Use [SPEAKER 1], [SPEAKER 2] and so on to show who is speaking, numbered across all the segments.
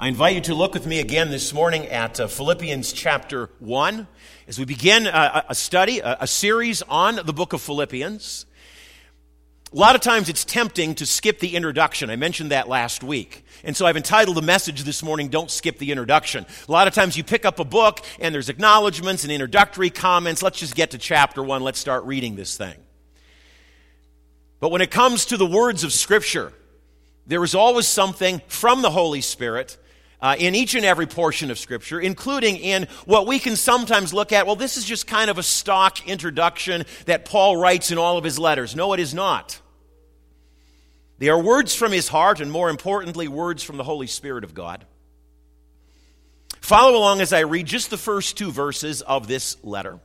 [SPEAKER 1] I invite you to look with me again this morning at Philippians chapter 1 as we begin a study, a series on the book of Philippians. A lot of times it's tempting to skip the introduction. I mentioned that last week. And so I've entitled the message this morning, Don't Skip the Introduction. A lot of times you pick up a book and there's acknowledgments and introductory comments. Let's just get to chapter 1. Let's start reading this thing. But when it comes to the words of Scripture, there is always something from the Holy Spirit in each and every portion of Scripture, including in what we can sometimes look at, well, this is just kind of a stock introduction that Paul writes in all of his letters. No, it is not. They are words from his heart, and more importantly, words from the Holy Spirit of God. Follow along as I read just the first two verses of this letter.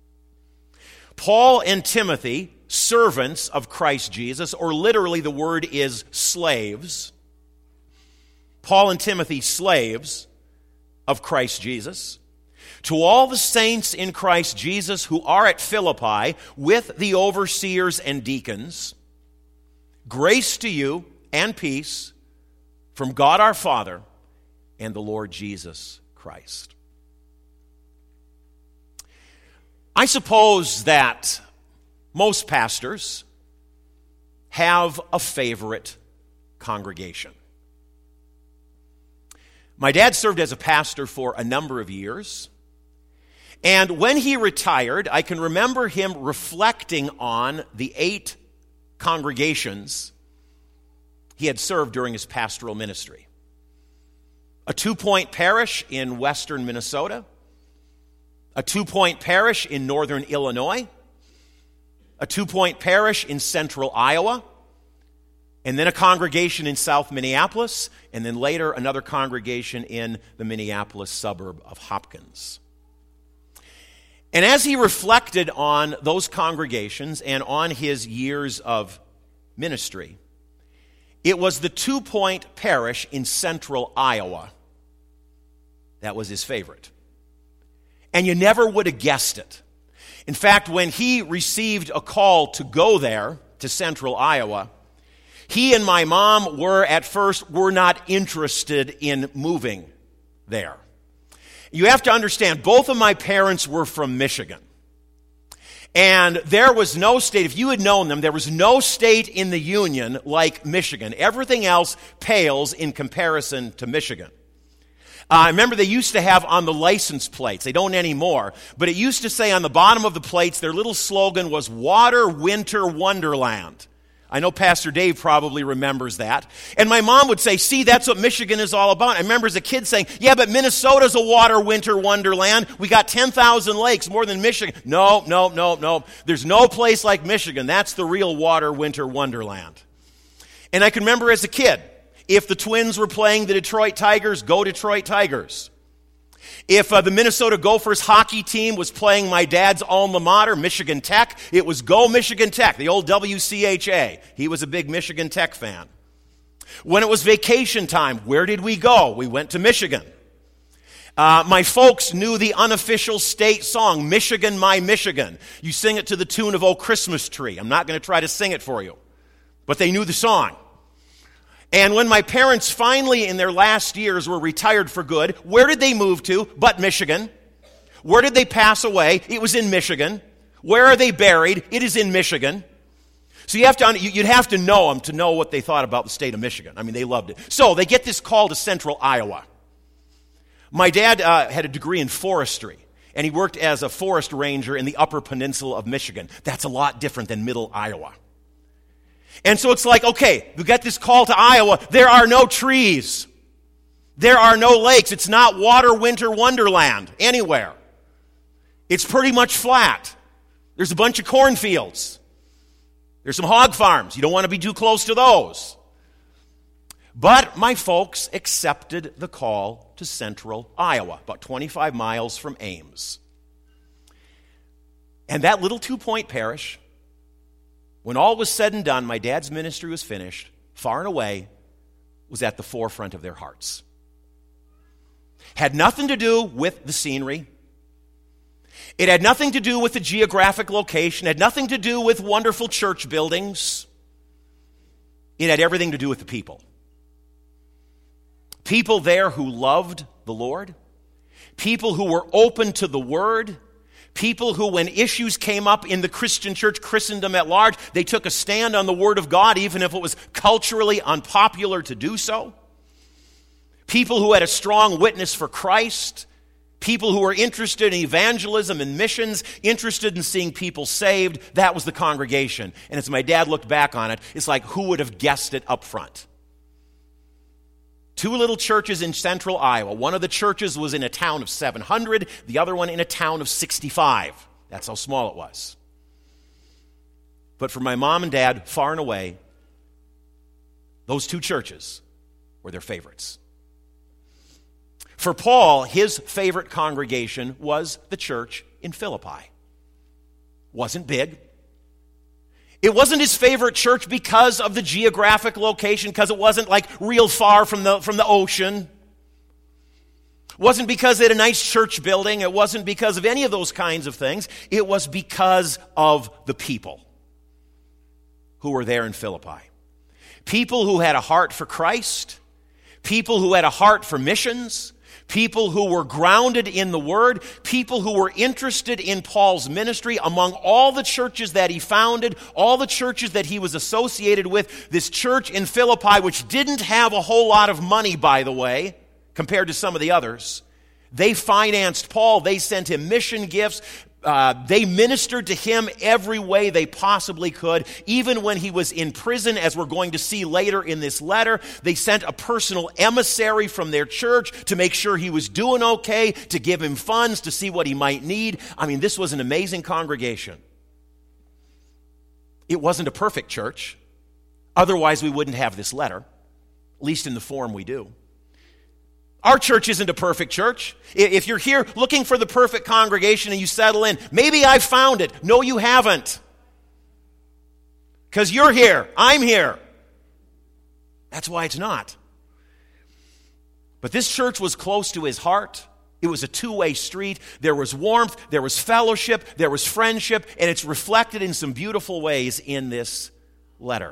[SPEAKER 1] Paul and Timothy, servants of Christ Jesus, or literally the word is slaves. Paul and Timothy, slaves of Christ Jesus. To all the saints in Christ Jesus who are at Philippi with the overseers and deacons, grace to you and peace from God our Father and the Lord Jesus Christ. I suppose that most pastors have a favorite congregation. My dad served as a pastor for a number of years, and when he retired, I can remember him reflecting on the 8 congregations he had served during his pastoral ministry. A 2-point parish in western Minnesota, a 2-point parish in northern Illinois, a 2-point parish in central Iowa, and then a congregation in South Minneapolis, and then later another congregation in the Minneapolis suburb of Hopkins. And as he reflected on those congregations and on his years of ministry, it was the 2-point parish in central Iowa that was his favorite. And you never would have guessed it. In fact, when he received a call to go there, to central Iowa, he and my mom were not interested in moving there. You have to understand, both of my parents were from Michigan. And there was no state, if you had known them, there was no state in the Union like Michigan. Everything else pales in comparison to Michigan. I remember they used to have on the license plates, they don't anymore, but it used to say on the bottom of the plates, their little slogan was Water Winter Wonderland. I know Pastor Dave probably remembers that. And my mom would say, see, that's what Michigan is all about. I remember as a kid saying, yeah, but Minnesota's a water winter wonderland. We got 10,000 lakes, more than Michigan. No. There's no place like Michigan. That's the real water winter wonderland. And I can remember as a kid, if the Twins were playing the Detroit Tigers, go Detroit Tigers. If the Minnesota Gophers hockey team was playing my dad's alma mater, Michigan Tech, it was go Michigan Tech, the old WCHA. He was a big Michigan Tech fan. When it was vacation time, where did we go? We went to Michigan. My folks knew the unofficial state song, Michigan, My Michigan. You sing it to the tune of Oh Christmas Tree. I'm not going to try to sing it for you, but they knew the song. And when my parents finally, in their last years, were retired for good, where did they move to but Michigan? Where did they pass away? It was in Michigan. Where are they buried? It is in Michigan. So you'd have to know them to know what they thought about the state of Michigan. I mean, they loved it. So they get this call to central Iowa. My dad had a degree in forestry, and he worked as a forest ranger in the upper peninsula of Michigan. That's a lot different than middle Iowa. And so it's like, okay, we got this call to Iowa. There are no trees. There are no lakes. It's not water winter wonderland anywhere. It's pretty much flat. There's a bunch of cornfields. There's some hog farms. You don't want to be too close to those. But my folks accepted the call to central Iowa, about 25 miles from Ames. And that little 2-point parish, when all was said and done, my dad's ministry was finished, far and away, was at the forefront of their hearts. Had nothing to do with the scenery. It had nothing to do with the geographic location. It had nothing to do with wonderful church buildings. It had everything to do with the people. People there who loved the Lord. People who were open to the Word. People who, when issues came up in the Christian church, Christendom at large, they took a stand on the Word of God, even if it was culturally unpopular to do so. People who had a strong witness for Christ. People who were interested in evangelism and missions, interested in seeing people saved. That was the congregation. And as my dad looked back on it, it's like, who would have guessed it up front? 2 little churches in central Iowa. One of the churches was in a town of 700, the other one in a town of 65. That's how small it was. But for my mom and dad, far and away, those 2 churches were their favorites. For Paul, his favorite congregation was the church in Philippi. Wasn't big. It wasn't his favorite church because of the geographic location, because it wasn't like real far from the ocean. It wasn't because they had a nice church building. It wasn't because of any of those kinds of things. It was because of the people who were there in Philippi. People who had a heart for Christ. People who had a heart for missions. People who were grounded in the Word, people who were interested in Paul's ministry. Among all the churches that he founded, all the churches that he was associated with, this church in Philippi, which didn't have a whole lot of money, by the way, compared to some of the others, they financed Paul. They sent him mission gifts. They ministered to him every way they possibly could. Even when he was in prison, as we're going to see later in this letter, they sent a personal emissary from their church to make sure he was doing okay, to give him funds, to see what he might need. I mean, this was an amazing congregation. It wasn't a perfect church. Otherwise, we wouldn't have this letter, at least in the form we do. Our church isn't a perfect church. If you're here looking for the perfect congregation and you settle in, maybe I found it. No, you haven't. Because you're here. I'm here. That's why it's not. But this church was close to his heart. It was a two-way street. There was warmth, there was fellowship, there was friendship, and it's reflected in some beautiful ways in this letter.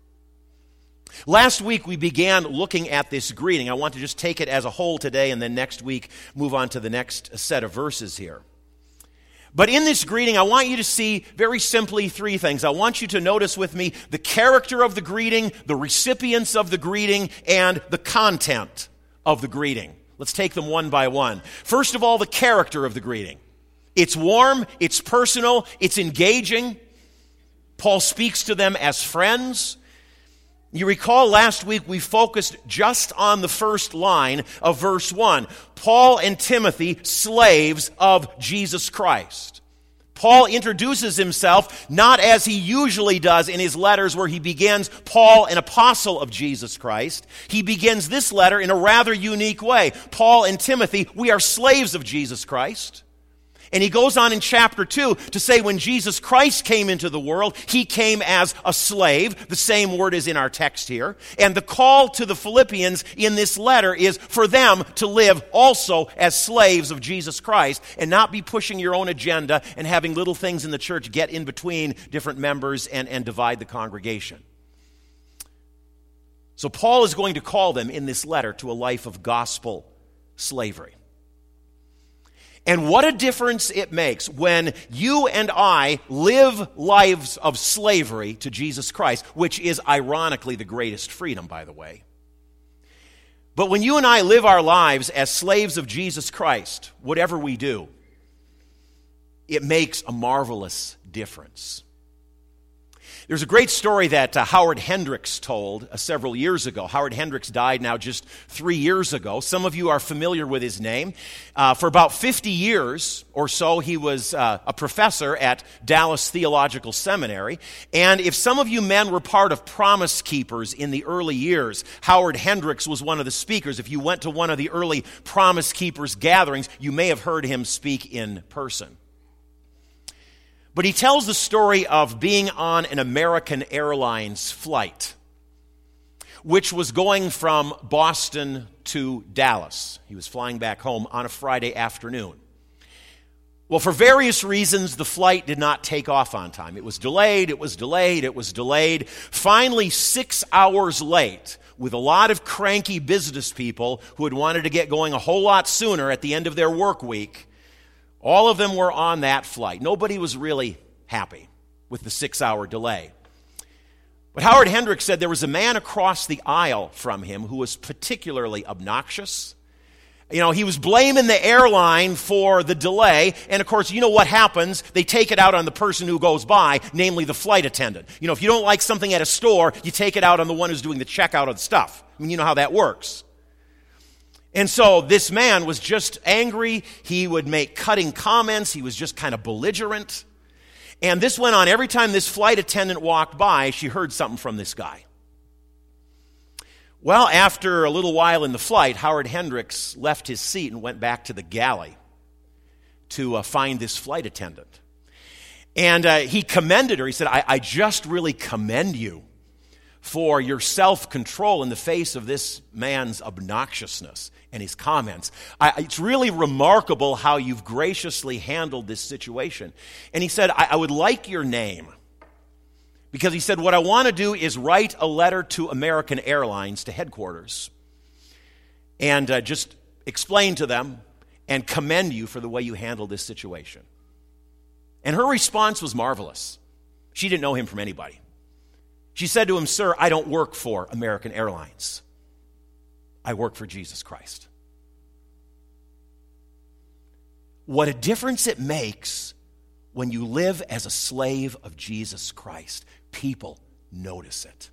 [SPEAKER 1] Last week we began looking at this greeting. I want to just take it as a whole today, and then next week move on to the next set of verses here. But in this greeting, I want you to see very simply 3 things. I want you to notice with me the character of the greeting, the recipients of the greeting, and the content of the greeting. Let's take them one by one. First of all, the character of the greeting. It's warm, it's personal, it's engaging. Paul speaks to them as friends. You recall last week we focused just on the first line of verse 1. Paul and Timothy, slaves of Jesus Christ. Paul introduces himself not as he usually does in his letters where he begins, Paul, an apostle of Jesus Christ. He begins this letter in a rather unique way. Paul and Timothy, we are slaves of Jesus Christ. And he goes on in chapter 2 to say when Jesus Christ came into the world, he came as a slave. The same word is in our text here. And the call to the Philippians in this letter is for them to live also as slaves of Jesus Christ and not be pushing your own agenda and having little things in the church get in between different members and divide the congregation. So Paul is going to call them in this letter to a life of gospel slavery. And what a difference it makes when you and I live lives of slavery to Jesus Christ, which is ironically the greatest freedom, by the way. But when you and I live our lives as slaves of Jesus Christ, whatever we do, it makes a marvelous difference. There's a great story that Howard Hendricks told several years ago. Howard Hendricks died now just 3 years ago. Some of you are familiar with his name. For about 50 years or so, he was a professor at Dallas Theological Seminary. And if some of you men were part of Promise Keepers in the early years, Howard Hendricks was one of the speakers. If you went to one of the early Promise Keepers gatherings, you may have heard him speak in person. But he tells the story of being on an American Airlines flight, which was going from Boston to Dallas. He was flying back home on a Friday afternoon. Well, for various reasons, the flight did not take off on time. It was delayed, it was delayed, it was delayed. Finally, 6 hours late, with a lot of cranky business people who had wanted to get going a whole lot sooner at the end of their work week, all of them were on that flight. Nobody was really happy with the 6-hour delay. But Howard Hendricks said there was a man across the aisle from him who was particularly obnoxious. You know, he was blaming the airline for the delay, and of course, you know what happens? They take it out on the person who goes by, namely the flight attendant. You know, if you don't like something at a store, you take it out on the one who's doing the checkout of the stuff. I mean, you know how that works. And so this man was just angry. He would make cutting comments. He was just kind of belligerent. And this went on every time this flight attendant walked by, she heard something from this guy. Well, after a little while in the flight, Howard Hendricks left his seat and went back to the galley to find this flight attendant. And he commended her. He said, I just really commend you for your self-control in the face of this man's obnoxiousness and his comments. It's really remarkable how you've graciously handled this situation. And he said, I would like your name. Because he said, what I want to do is write a letter to American Airlines, to headquarters, and just explain to them and commend you for the way you handled this situation. And her response was marvelous. She didn't know him from anybody. She said to him, sir, I don't work for American Airlines. I work for Jesus Christ. What a difference it makes when you live as a slave of Jesus Christ. People notice it.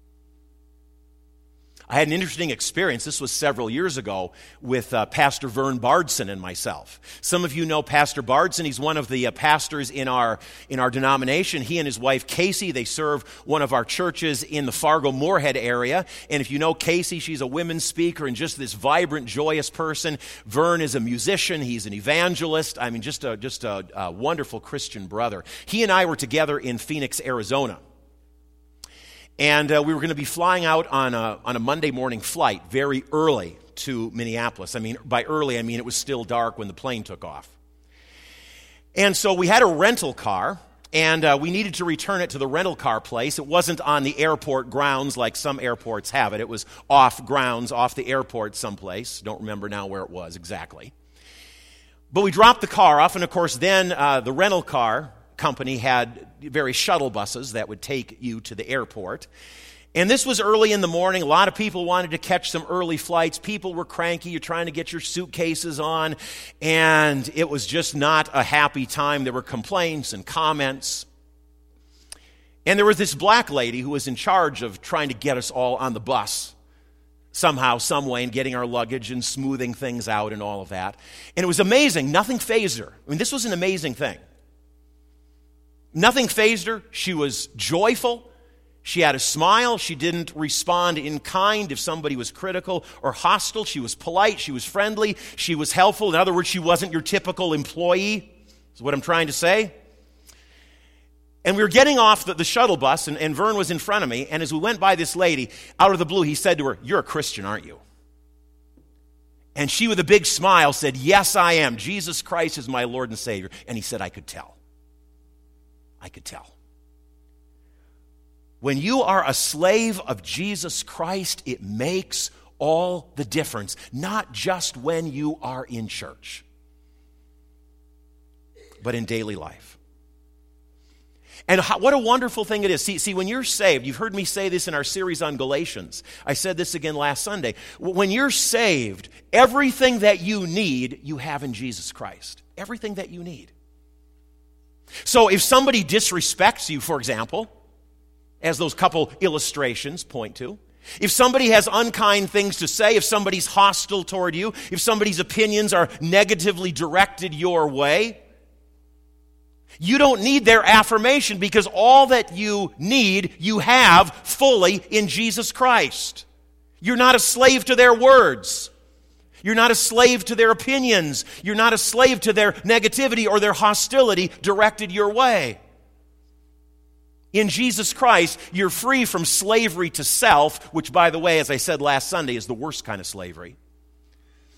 [SPEAKER 1] I had an interesting experience. This was several years ago with Pastor Vern Bardson and myself. Some of you know Pastor Bardson. He's one of the pastors in our denomination. He and his wife Casey, they serve one of our churches in the Fargo-Moorhead area. And if you know Casey, she's a women's speaker and just this vibrant, joyous person. Vern is a musician. He's an evangelist. I mean, just a wonderful Christian brother. He and I were together in Phoenix, Arizona. And we were going to be flying out on a Monday morning flight very early to Minneapolis. I mean, by early, I mean it was still dark when the plane took off. And so we had a rental car, and we needed to return it to the rental car place. It wasn't on the airport grounds like some airports have it. It was off grounds, off the airport someplace. Don't remember now where it was exactly. But we dropped the car off, and of course then the rental car company had various shuttle buses that would take you to the airport. And this was early in the morning. A lot of people wanted to catch some early flights. People were cranky. You're trying to get your suitcases on. And it was just not a happy time. There were complaints and comments. And there was this black lady who was in charge of trying to get us all on the bus somehow, some way, and getting our luggage and smoothing things out and all of that. And it was amazing. Nothing fazed her. I mean, this was an amazing thing. Nothing fazed her. She was joyful. She had a smile. She didn't respond in kind if somebody was critical or hostile. She was polite. She was friendly. She was helpful. In other words, she wasn't your typical employee, is what I'm trying to say. And we were getting off the shuttle bus, and Vern was in front of me. And as we went by this lady, out of the blue, he said to her, "You're a Christian, aren't you?" And she, with a big smile, said, "Yes, I am. Jesus Christ is my Lord and Savior." And he said, "I could tell. I could tell." When you are a slave of Jesus Christ, it makes all the difference, not just when you are in church, but in daily life. And what a wonderful thing it is. See, when you're saved, you've heard me say this in our series on Galatians. I said this again last Sunday. When you're saved, everything that you need, you have in Jesus Christ. Everything that you need. So if somebody disrespects you, for example, as those couple illustrations point to, if somebody has unkind things to say, if somebody's hostile toward you, if somebody's opinions are negatively directed your way, you don't need their affirmation because all that you need, you have fully in Jesus Christ. You're not a slave to their words. You're not a slave to their opinions. You're not a slave to their negativity or their hostility directed your way. In Jesus Christ, you're free from slavery to self, which, by the way, as I said last Sunday, is the worst kind of slavery.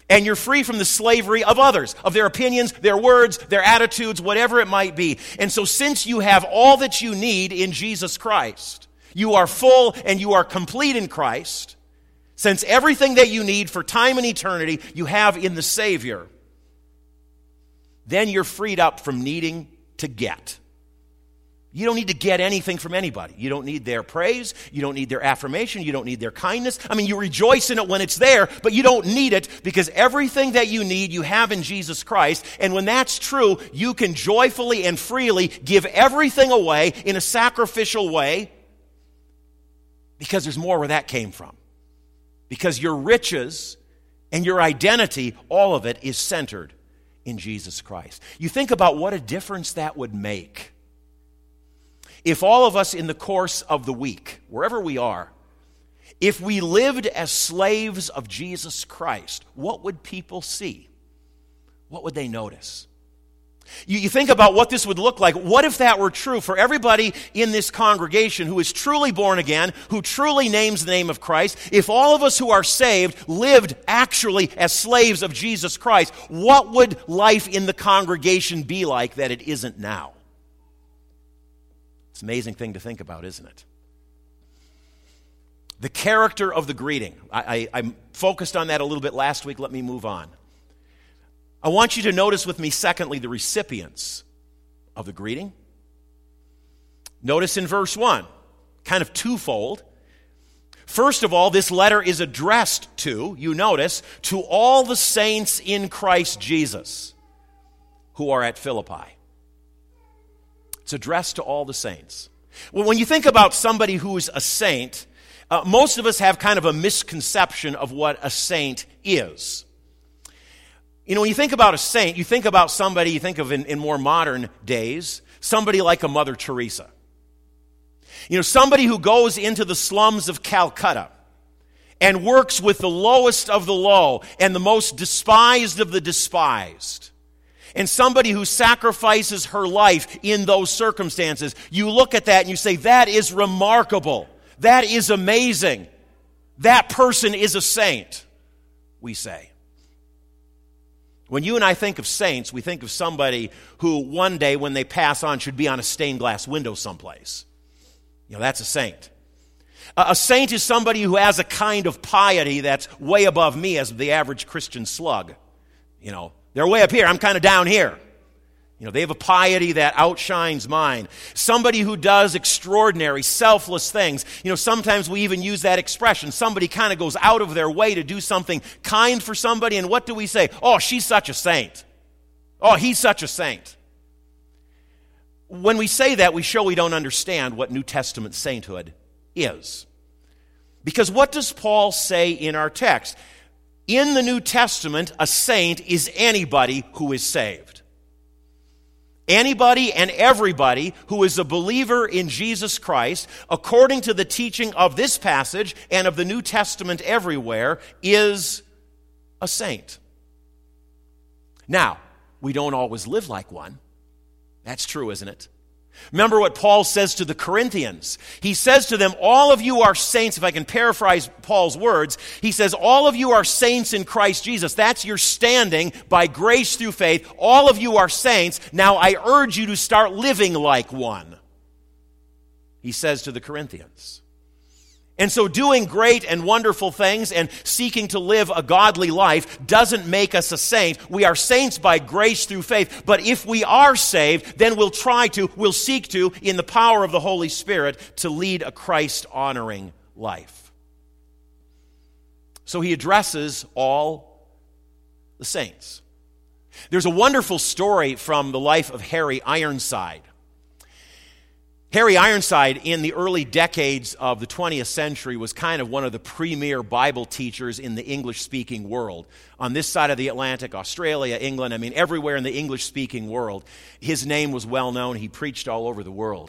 [SPEAKER 1] And you're free from the slavery of others, of their opinions, their words, their attitudes, whatever it might be. And so since you have all that you need in Jesus Christ, you are full and you are complete in Christ, since everything that you need for time and eternity you have in the Savior, then you're freed up from needing to get. You don't need to get anything from anybody. You don't need their praise. You don't need their affirmation. You don't need their kindness. I mean, you rejoice in it when it's there, but you don't need it because everything that you need, you have in Jesus Christ. And when that's true, you can joyfully and freely give everything away in a sacrificial way because there's more where that came from. Because your riches and your identity, all of it is centered in Jesus Christ. You think about what a difference that would make if all of us in the course of the week, wherever we are, if we lived as slaves of Jesus Christ, what would people see? What would they notice? You think about what this would look like. What if that were true for everybody in this congregation who is truly born again, who truly names the name of Christ? If all of us who are saved lived actually as slaves of Jesus Christ, what would life in the congregation be like that it isn't now? It's an amazing thing to think about, isn't it? The character of the greeting. I'm focused on that a little bit last week. Let me move on. I want you to notice with me, secondly, the recipients of the greeting. Notice in verse 1, kind of twofold. First of all, this letter is addressed to, you notice, to all the saints in Christ Jesus who are at Philippi. It's addressed to all the saints. Well, when you think about somebody who is a saint, most of us have kind of a misconception of what a saint is. You know, when you think about a saint, you think about somebody, you think of in more modern days, somebody like a Mother Teresa. You know, somebody who goes into the slums of Calcutta and works with the lowest of the low and the most despised of the despised. And somebody who sacrifices her life in those circumstances. You look at that and you say, that is remarkable. That is amazing. That person is a saint, we say. When you and I think of saints, we think of somebody who one day when they pass on should be on a stained glass window someplace. You know, that's a saint. A saint is somebody who has a kind of piety that's way above me as the average Christian slug. You know, they're way up here. I'm kind of down here. You know, they have a piety that outshines mine. Somebody who does extraordinary, selfless things. You know, sometimes we even use that expression. Somebody kind of goes out of their way to do something kind for somebody, and what do we say? Oh, she's such a saint. Oh, he's such a saint. When we say that, we show we don't understand what New Testament sainthood is. Because what does Paul say in our text? In the New Testament, a saint is anybody who is saved. Anybody and everybody who is a believer in Jesus Christ, according to the teaching of this passage and of the New Testament everywhere, is a saint. Now, we don't always live like one. That's true, isn't it? Remember what Paul says to the Corinthians. He says to them, all of you are saints. If I can paraphrase Paul's words, he says, all of you are saints in Christ Jesus. That's your standing by grace through faith. All of you are saints. Now I urge you to start living like one. He says to the Corinthians. And so doing great and wonderful things and seeking to live a godly life doesn't make us a saint. We are saints by grace through faith. But if we are saved, then we'll seek to, in the power of the Holy Spirit, to lead a Christ-honoring life. So he addresses all the saints. There's a wonderful story from the life of Harry Ironside. Harry Ironside, in the early decades of the 20th century, was kind of one of the premier Bible teachers in the English-speaking world. On this side of the Atlantic, Australia, England, I mean, everywhere in the English-speaking world, his name was well known. He preached all over the world.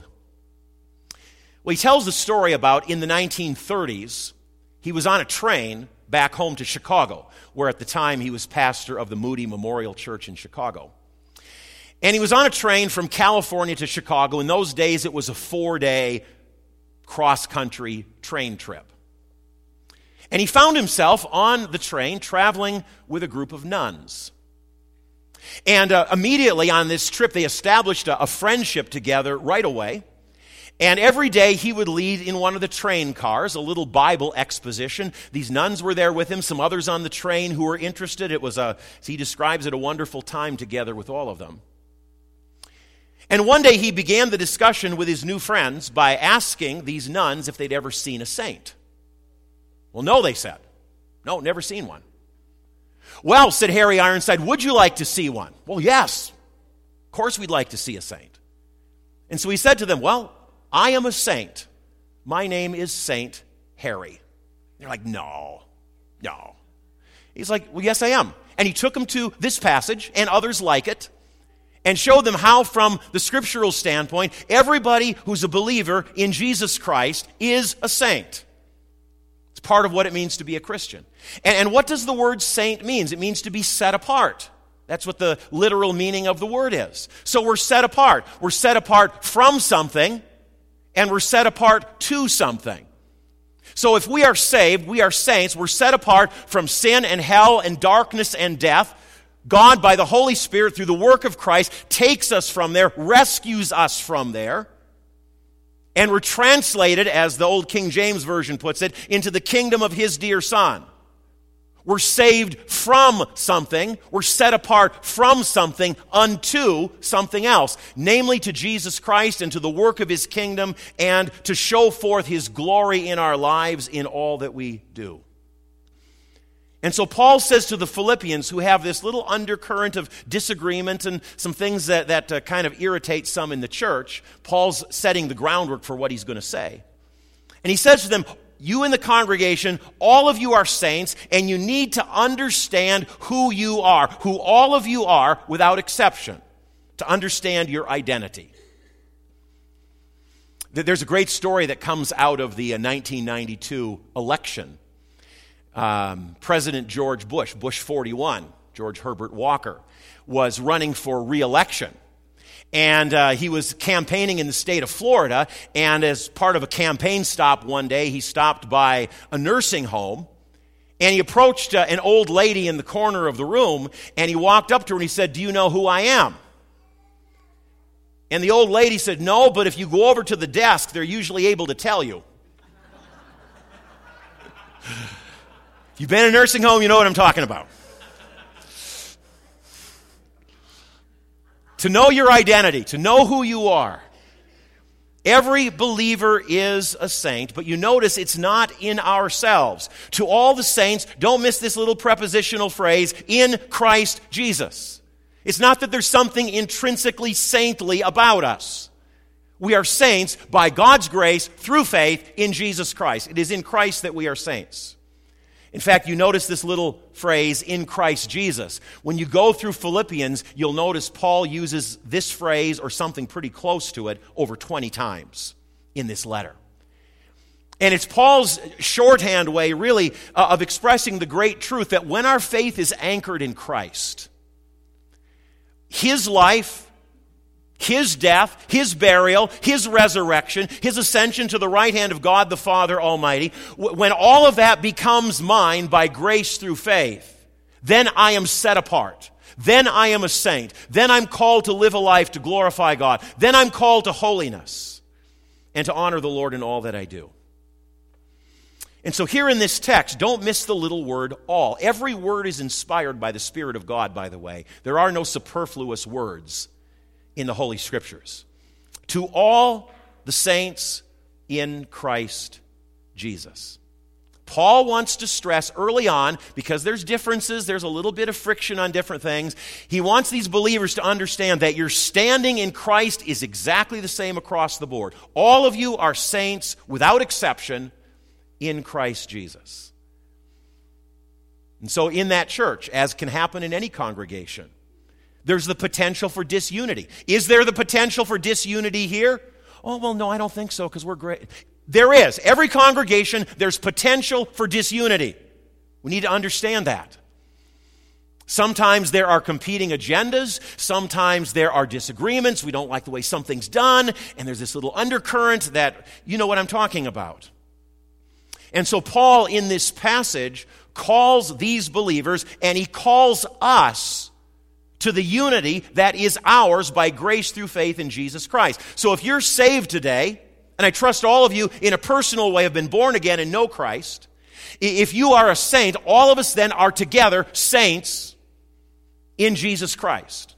[SPEAKER 1] Well, he tells the story about in the 1930s, he was on a train back home to Chicago, where at the time he was pastor of the Moody Memorial Church in Chicago. And he was on a train from California to Chicago. In those days, it was a 4-day cross-country train trip. And he found himself on the train traveling with a group of nuns. And immediately on this trip, they established a friendship together right away. And every day he would lead in one of the train cars a little Bible exposition. These nuns were there with him, some others on the train who were interested. It was, as he describes it, a wonderful time together with all of them. And one day he began the discussion with his new friends by asking these nuns if they'd ever seen a saint. Well, no, they said. No, never seen one. Well, said Harry Ironside, would you like to see one? Well, yes. Of course we'd like to see a saint. And so he said to them, well, I am a saint. My name is Saint Harry. They're like, no. He's like, well, yes, I am. And he took them to this passage and others like it and showed them how, from the scriptural standpoint, everybody who's a believer in Jesus Christ is a saint. It's part of what it means to be a Christian. And what does the word saint mean? It means to be set apart. That's what the literal meaning of the word is. So we're set apart. We're set apart from something, and we're set apart to something. So if we are saved, we are saints, we're set apart from sin and hell and darkness and death. God, by the Holy Spirit, through the work of Christ, takes us from there, rescues us from there, and we're translated, as the old King James Version puts it, into the kingdom of His dear Son. We're saved from something. We're set apart from something unto something else, namely to Jesus Christ and to the work of His kingdom and to show forth His glory in our lives in all that we do. And so Paul says to the Philippians, who have this little undercurrent of disagreement and some things that kind of irritate some in the church, Paul's setting the groundwork for what he's going to say. And he says to them, you in the congregation, all of you are saints, and you need to understand who you are, who all of you are without exception, to understand your identity. There's a great story that comes out of the 1992 election. President George Bush, Bush 41, George Herbert Walker, was running for re-election. And he was campaigning in the state of Florida, and as part of a campaign stop one day, he stopped by a nursing home, and he approached an old lady in the corner of the room, and he walked up to her and he said, do you know who I am? And the old lady said, no, but if you go over to the desk, they're usually able to tell you. If you've been in a nursing home, you know what I'm talking about. To know your identity, to know who you are. Every believer is a saint, but you notice it's not in ourselves. To all the saints, don't miss this little prepositional phrase, in Christ Jesus. It's not that there's something intrinsically saintly about us. We are saints by God's grace through faith in Jesus Christ. It is in Christ that we are saints. In fact, you notice this little phrase, in Christ Jesus. When you go through Philippians, you'll notice Paul uses this phrase or something pretty close to it over 20 times in this letter. And it's Paul's shorthand way, really, of expressing the great truth that when our faith is anchored in Christ, His life, His death, His burial, His resurrection, His ascension to the right hand of God the Father Almighty, when all of that becomes mine by grace through faith, then I am set apart. Then I am a saint. Then I'm called to live a life to glorify God. Then I'm called to holiness and to honor the Lord in all that I do. And so here in this text, don't miss the little word all. Every word is inspired by the Spirit of God, by the way. There are no superfluous words in the Holy Scriptures. To all the saints in Christ Jesus. Paul wants to stress early on, because there's differences, there's a little bit of friction on different things. He wants these believers to understand that your standing in Christ is exactly the same across the board. All of you are saints, without exception, in Christ Jesus. And so in that church, as can happen in any congregation, there's the potential for disunity. Is there the potential for disunity here? Oh, well, no, I don't think so, because we're great. There is. Every congregation, there's potential for disunity. We need to understand that. Sometimes there are competing agendas. Sometimes there are disagreements. We don't like the way something's done. And there's this little undercurrent that, you know what I'm talking about. And so Paul, in this passage, calls these believers, and he calls us to the unity that is ours by grace through faith in Jesus Christ. So if you're saved today, and I trust all of you in a personal way have been born again and know Christ, if you are a saint, all of us then are together saints in Jesus Christ.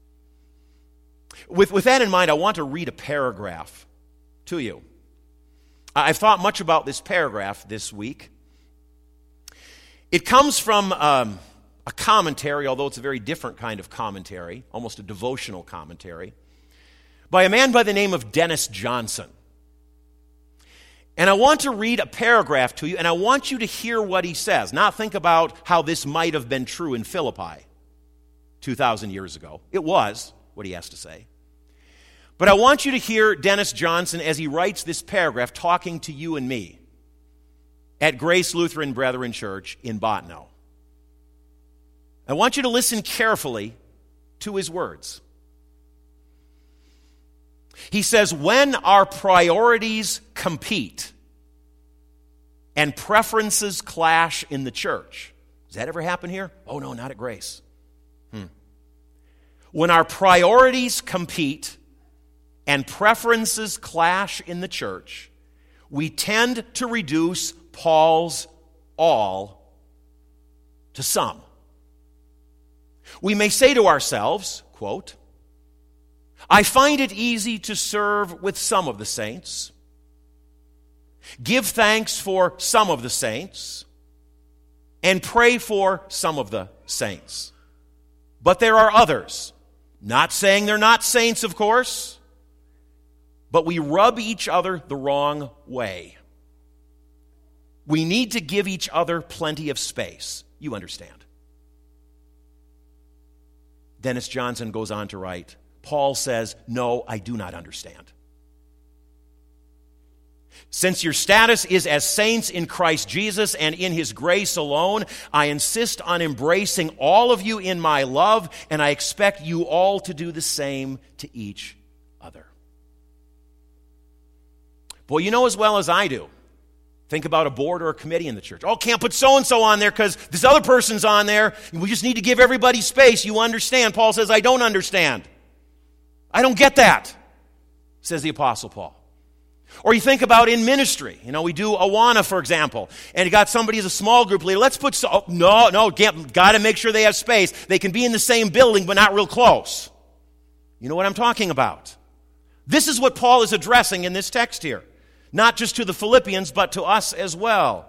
[SPEAKER 1] With that in mind, I want to read a paragraph to you. I've thought much about this paragraph this week. It comes from a commentary, although it's a very different kind of commentary, almost a devotional commentary, by a man by the name of Dennis Johnson. And I want to read a paragraph to you, and I want you to hear what he says, not think about how this might have been true in Philippi 2,000 years ago. It was what he has to say. But I want you to hear Dennis Johnson as he writes this paragraph talking to you and me at Grace Lutheran Brethren Church in Bottineau. I want you to listen carefully to his words. He says, when our priorities compete and preferences clash in the church. Does that ever happen here? Oh, no, not at Grace. When our priorities compete and preferences clash in the church, we tend to reduce Paul's all to some. We may say to ourselves, quote, I find it easy to serve with some of the saints, give thanks for some of the saints, and pray for some of the saints. But there are others, not saying they're not saints, of course, but we rub each other the wrong way. We need to give each other plenty of space. You understand. Dennis Johnson goes on to write, Paul says, no, I do not understand. Since your status is as saints in Christ Jesus and in His grace alone, I insist on embracing all of you in my love, and I expect you all to do the same to each other. Boy, you know as well as I do. Think about a board or a committee in the church. Oh, can't put so-and-so on there because this other person's on there. We just need to give everybody space. You understand. Paul says, I don't understand. I don't get that, says the Apostle Paul. Or you think about in ministry. You know, we do Awana, for example, and you got somebody as a small group leader. Let's put, got to make sure they have space. They can be in the same building, but not real close. You know what I'm talking about. This is what Paul is addressing in this text here. Not just to the Philippians, but to us as well.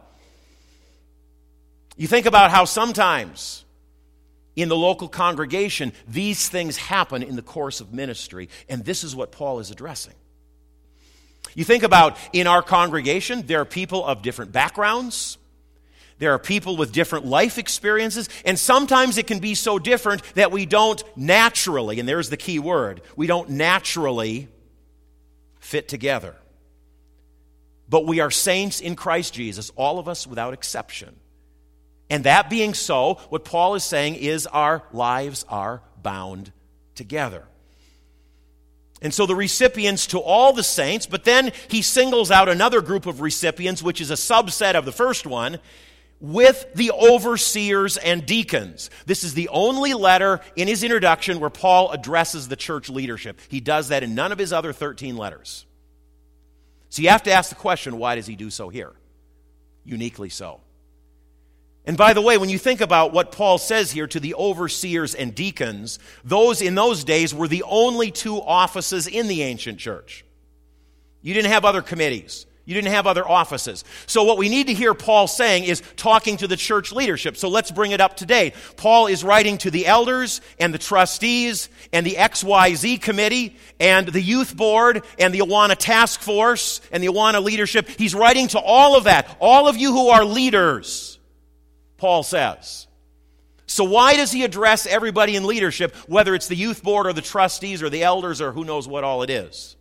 [SPEAKER 1] You think about how sometimes in the local congregation, these things happen in the course of ministry, and this is what Paul is addressing. You think about in our congregation, there are people of different backgrounds. There are people with different life experiences, and sometimes it can be so different that we don't naturally, and there's the key word, we don't naturally fit together. But we are saints in Christ Jesus, all of us without exception. And that being so, what Paul is saying is our lives are bound together. And so the recipients to all the saints, but then he singles out another group of recipients, which is a subset of the first one, with the overseers and deacons. This is the only letter in his introduction where Paul addresses the church leadership. He does that in none of his other 13 letters. So you have to ask the question, why does he do so here? Uniquely so. And by the way, when you think about what Paul says here to the overseers and deacons, those in those days were the only two offices in the ancient church. You didn't have other committees. You didn't have other offices. So what we need to hear Paul saying is talking to the church leadership. So let's bring it up to date. Paul is writing to the elders and the trustees and the XYZ committee and the youth board and the Awana task force and the Awana leadership. He's writing to all of that. All of you who are leaders, Paul says. So why does he address everybody in leadership, whether it's the youth board or the trustees or the elders or who knows what all it is?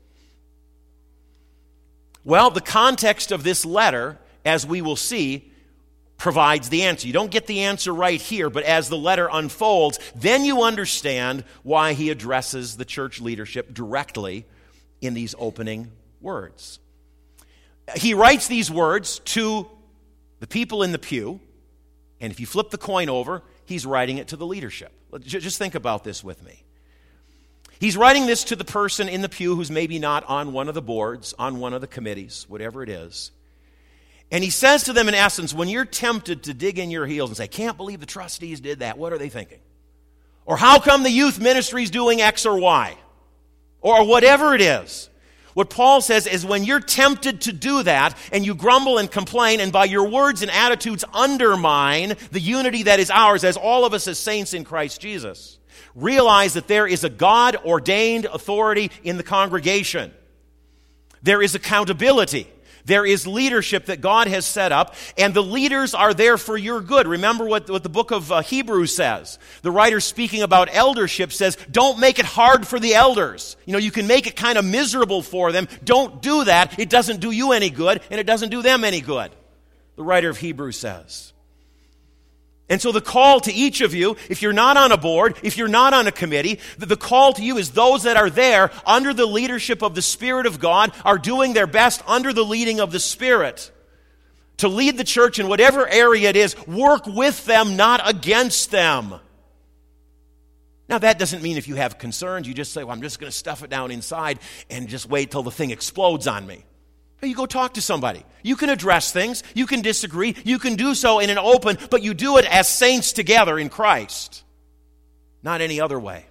[SPEAKER 1] Well, the context of this letter, as we will see, provides the answer. You don't get the answer right here, but as the letter unfolds, then you understand why he addresses the church leadership directly in these opening words. He writes these words to the people in the pew, and if you flip the coin over, he's writing it to the leadership. Just think about this with me. He's writing this to the person in the pew who's maybe not on one of the boards, on one of the committees, whatever it is. And he says to them in essence, when you're tempted to dig in your heels and say, can't believe the trustees did that, what are they thinking? Or how come the youth ministry is doing X or Y? Or whatever it is. What Paul says is when you're tempted to do that and you grumble and complain and by your words and attitudes undermine the unity that is ours as all of us as saints in Christ Jesus, realize that there is a God-ordained authority in the congregation. There is accountability. There is leadership that God has set up, and the leaders are there for your good. Remember what the book of Hebrews says. The writer speaking about eldership says, don't make it hard for the elders. You can make it kind of miserable for them. Don't do that. It doesn't do you any good, and it doesn't do them any good. The writer of Hebrews says. And so the call to each of you, if you're not on a board, if you're not on a committee, the call to you is those that are there under the leadership of the Spirit of God are doing their best under the leading of the Spirit to lead the church in whatever area it is. Work with them, not against them. Now, that doesn't mean if you have concerns, you just say, well, I'm just going to stuff it down inside and just wait till the thing explodes on me. You go talk to somebody. You can address things. You can disagree. You can do so in an open, but you do it as saints together in Christ. Not any other way.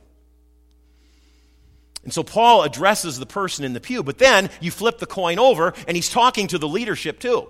[SPEAKER 1] And so Paul addresses the person in the pew, but then you flip the coin over and he's talking to the leadership too.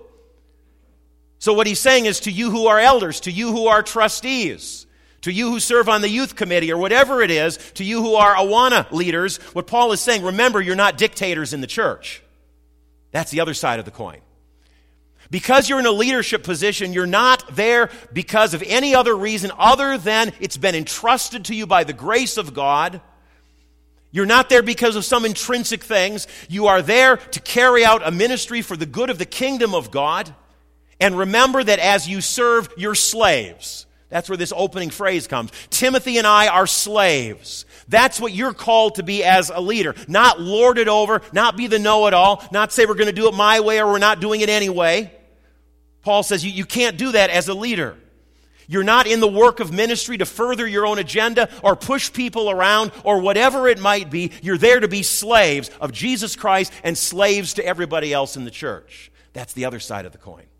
[SPEAKER 1] So what he's saying is to you who are elders, to you who are trustees, to you who serve on the youth committee or whatever it is, to you who are Awana leaders, what Paul is saying, remember, you're not dictators in the church. That's the other side of the coin. Because you're in a leadership position, you're not there because of any other reason other than it's been entrusted to you by the grace of God. You're not there because of some intrinsic things. You are there to carry out a ministry for the good of the kingdom of God. And remember that as you serve, you're slaves. That's where this opening phrase comes. Timothy and I are slaves. That's what you're called to be as a leader. Not lord it over, not be the know-it-all, not say we're going to do it my way or we're not doing it anyway. Paul says you can't do that as a leader. You're not in the work of ministry to further your own agenda or push people around or whatever it might be. You're there to be slaves of Jesus Christ and slaves to everybody else in the church. That's the other side of the coin.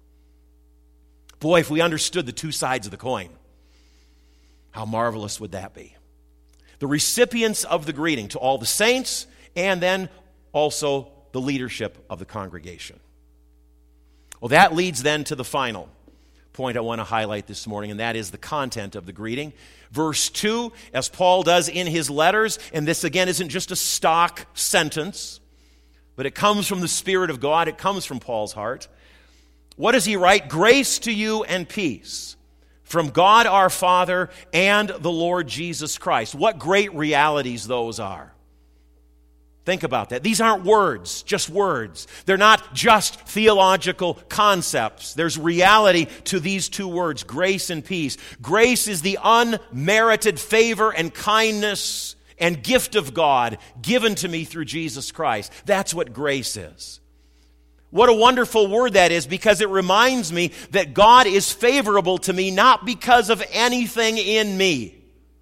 [SPEAKER 1] Boy, if we understood the two sides of the coin, how marvelous would that be? The recipients of the greeting to all the saints, and then also the leadership of the congregation. Well, that leads then to the final point I want to highlight this morning, and that is the content of the greeting. Verse 2, as Paul does in his letters, and this again isn't just a stock sentence, but it comes from the Spirit of God, it comes from Paul's heart. What does he write? Grace to you and peace from God our Father and the Lord Jesus Christ. What great realities those are. Think about that. These aren't words, just words. They're not just theological concepts. There's reality to these two words, grace and peace. Grace is the unmerited favor and kindness and gift of God given to me through Jesus Christ. That's what grace is. What a wonderful word that is, because it reminds me that God is favorable to me not because of anything in me,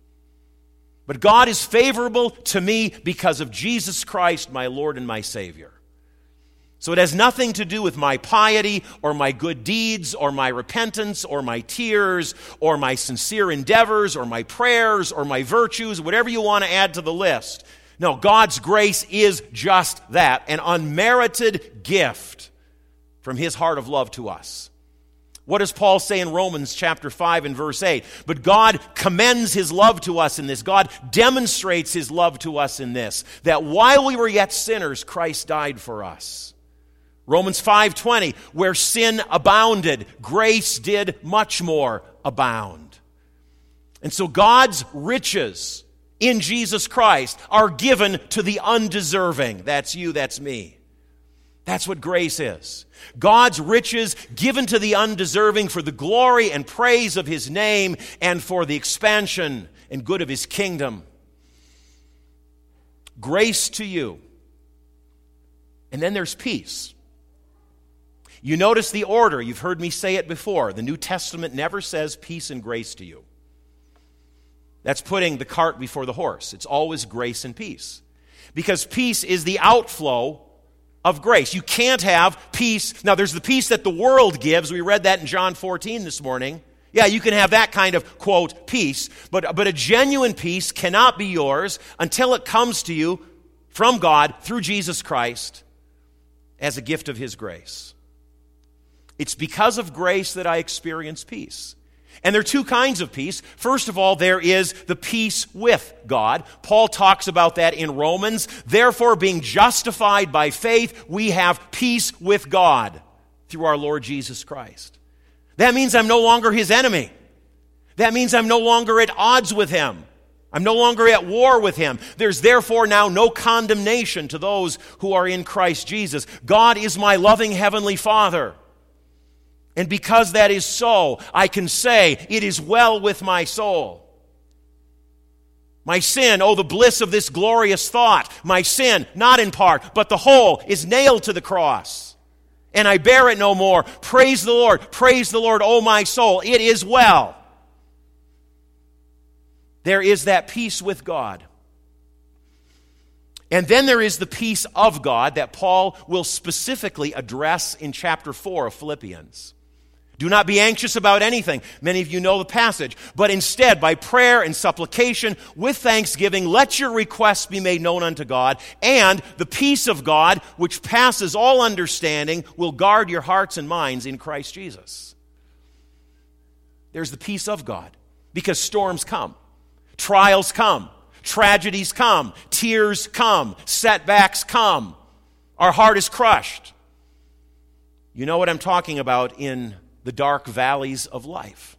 [SPEAKER 1] but God is favorable to me because of Jesus Christ, my Lord and my Savior. So it has nothing to do with my piety or my good deeds or my repentance or my tears or my sincere endeavors or my prayers or my virtues, whatever you want to add to the list. No, God's grace is just that, an unmerited gift from His heart of love to us. What does Paul say in Romans chapter 5 and verse 8? But God commends His love to us in this. God demonstrates His love to us in this, that while we were yet sinners, Christ died for us. Romans 5:20, where sin abounded, grace did much more abound. And so God's riches in Jesus Christ are given to the undeserving. That's you, that's me. That's what grace is. God's riches given to the undeserving for the glory and praise of His name and for the expansion and good of His kingdom. Grace to you. And then there's peace. You notice the order. You've heard me say it before. The New Testament never says peace and grace to you. That's putting the cart before the horse. It's always grace and peace. Because peace is the outflow of grace. You can't have peace. Now, there's the peace that the world gives. We read that in John 14 this morning. Yeah, you can have that kind of, quote, peace. But a genuine peace cannot be yours until it comes to you from God through Jesus Christ as a gift of His grace. It's because of grace that I experience peace. And there are two kinds of peace. First of all, there is the peace with God. Paul talks about that in Romans. Therefore, being justified by faith, we have peace with God through our Lord Jesus Christ. That means I'm no longer His enemy. That means I'm no longer at odds with Him. I'm no longer at war with Him. There's therefore now no condemnation to those who are in Christ Jesus. God is my loving Heavenly Father. And because that is so, I can say, it is well with my soul. My sin, oh, the bliss of this glorious thought. My sin, not in part, but the whole, is nailed to the cross. And I bear it no more. Praise the Lord, oh my soul. It is well. There is that peace with God. And then there is the peace of God that Paul will specifically address in chapter 4 of Philippians. Do not be anxious about anything. Many of you know the passage. But instead, by prayer and supplication, with thanksgiving, let your requests be made known unto God. And the peace of God, which passes all understanding, will guard your hearts and minds in Christ Jesus. There's the peace of God. Because storms come. Trials come. Tragedies come. Tears come. Setbacks come. Our heart is crushed. You know what I'm talking about in the dark valleys of life.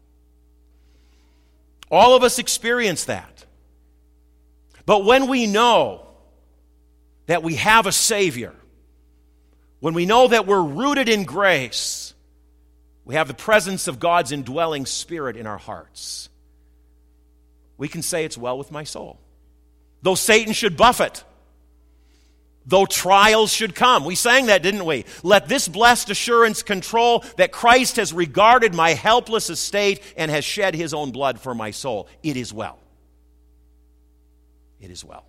[SPEAKER 1] All of us experience that. But when we know that we have a Savior, when we know that we're rooted in grace, we have the presence of God's indwelling Spirit in our hearts, we can say it's well with my soul. Though Satan should buffet, though trials should come. We sang that, didn't we? Let this blessed assurance control that Christ has regarded my helpless estate and has shed His own blood for my soul. It is well. It is well.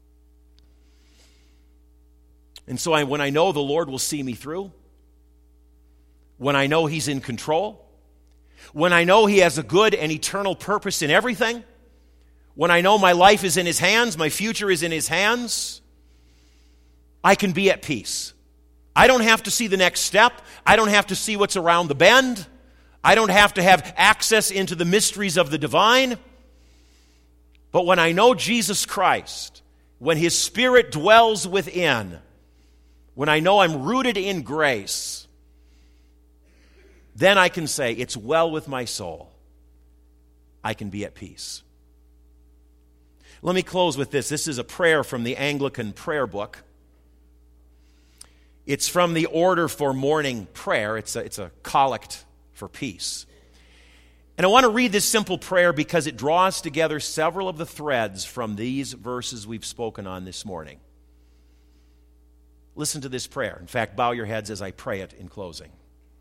[SPEAKER 1] And so when I know the Lord will see me through, when I know He's in control, when I know He has a good and eternal purpose in everything, when I know my life is in His hands, my future is in His hands, I can be at peace. I don't have to see the next step. I don't have to see what's around the bend. I don't have to have access into the mysteries of the divine. But when I know Jesus Christ, when His Spirit dwells within, when I know I'm rooted in grace, then I can say, it's well with my soul. I can be at peace. Let me close with this. This is a prayer from the Anglican prayer book. It's from the Order for Morning Prayer. It's a collect for peace. And I want to read this simple prayer because it draws together several of the threads from these verses we've spoken on this morning. Listen to this prayer. In fact, bow your heads as I pray it in closing.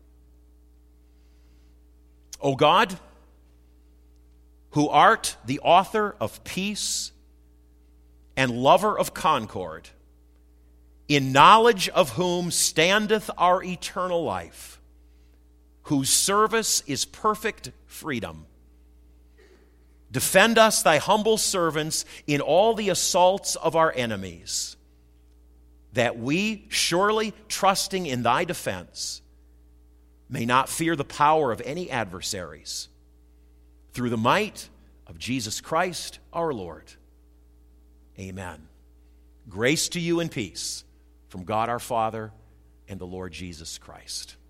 [SPEAKER 1] O God, who art the author of peace and lover of concord, in knowledge of whom standeth our eternal life, whose service is perfect freedom. Defend us, thy humble servants, in all the assaults of our enemies, that we, surely trusting in thy defense, may not fear the power of any adversaries, through the might of Jesus Christ our Lord. Amen. Grace to you and peace from God our Father and the Lord Jesus Christ.